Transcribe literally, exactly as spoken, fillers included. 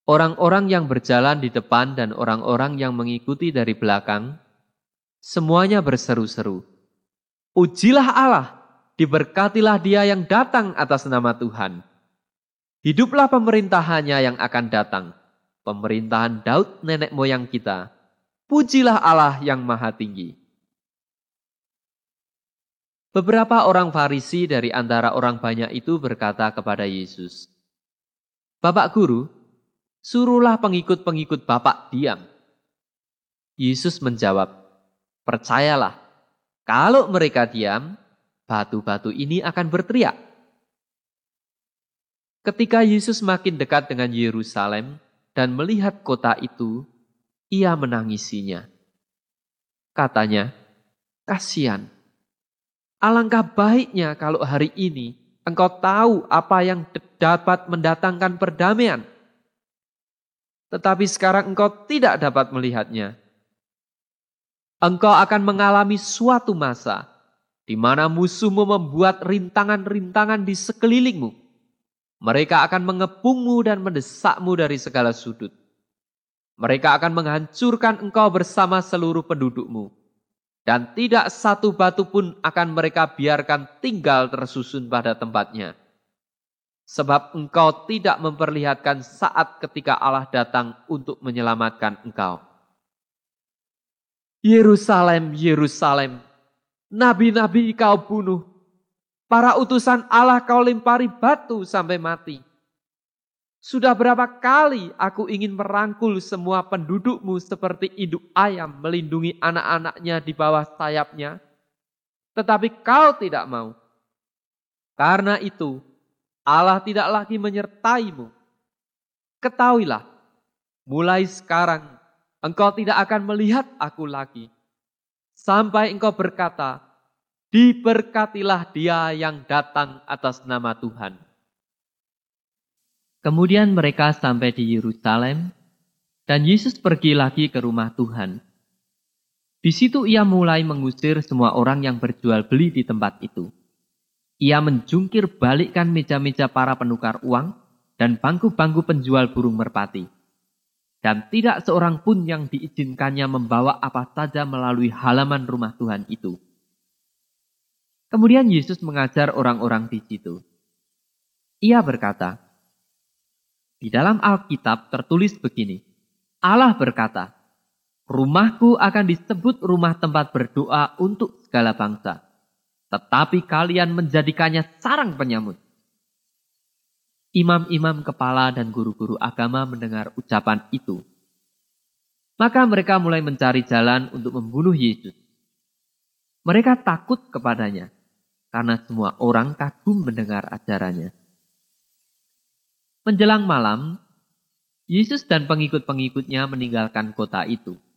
Orang-orang yang berjalan di depan dan orang-orang yang mengikuti dari belakang, semuanya berseru-seru, "Pujilah Allah, diberkatilah Dia yang datang atas nama Tuhan. Hiduplah pemerintahannya yang akan datang, pemerintahan Daud nenek moyang kita. Pujilah Allah yang maha tinggi." Beberapa orang Farisi dari antara orang banyak itu berkata kepada Yesus, "Bapak Guru, suruhlah pengikut-pengikut Bapak diam." Yesus menjawab, "Percayalah, kalau mereka diam, batu-batu ini akan berteriak." Ketika Yesus makin dekat dengan Yerusalem dan melihat kota itu, ia menangisinya. Katanya, "Kasihan, alangkah baiknya kalau hari ini engkau tahu apa yang dapat mendatangkan perdamaian. Tetapi sekarang engkau tidak dapat melihatnya. Engkau akan mengalami suatu masa di mana musuhmu membuat rintangan-rintangan di sekelilingmu. Mereka akan mengepungmu dan mendesakmu dari segala sudut. Mereka akan menghancurkan engkau bersama seluruh pendudukmu. Dan tidak satu batu pun akan mereka biarkan tinggal tersusun pada tempatnya. Sebab engkau tidak memperlihatkan saat ketika Allah datang untuk menyelamatkan engkau. Yerusalem, Yerusalem, nabi-nabi kau bunuh. Para utusan Allah kau lempari batu sampai mati. Sudah berapa kali aku ingin merangkul semua pendudukmu seperti induk ayam melindungi anak-anaknya di bawah sayapnya. Tetapi kau tidak mau. Karena itu, Allah tidak lagi menyertaimu. Ketahuilah, mulai sekarang engkau tidak akan melihat aku lagi. Sampai engkau berkata, diberkatilah Dia yang datang atas nama Tuhan. Kemudian mereka sampai di Yerusalem, dan Yesus pergi lagi ke rumah Tuhan. Di situ ia mulai mengusir semua orang yang berjual beli di tempat itu. Ia menjungkir balikkan meja-meja para penukar uang dan bangku-bangku penjual burung merpati. Dan tidak seorang pun yang diizinkannya membawa apa saja melalui halaman rumah Tuhan itu. Kemudian Yesus mengajar orang-orang di situ. Ia berkata, di dalam Alkitab tertulis begini, Allah berkata, rumahku akan disebut rumah tempat berdoa untuk segala bangsa. Tetapi kalian menjadikannya sarang penyamut. Imam-imam kepala dan guru-guru agama mendengar ucapan itu. Maka mereka mulai mencari jalan untuk membunuh Yesus. Mereka takut kepadanya, karena semua orang kagum mendengar ajarannya. Menjelang malam, Yesus dan pengikut-pengikutnya meninggalkan kota itu.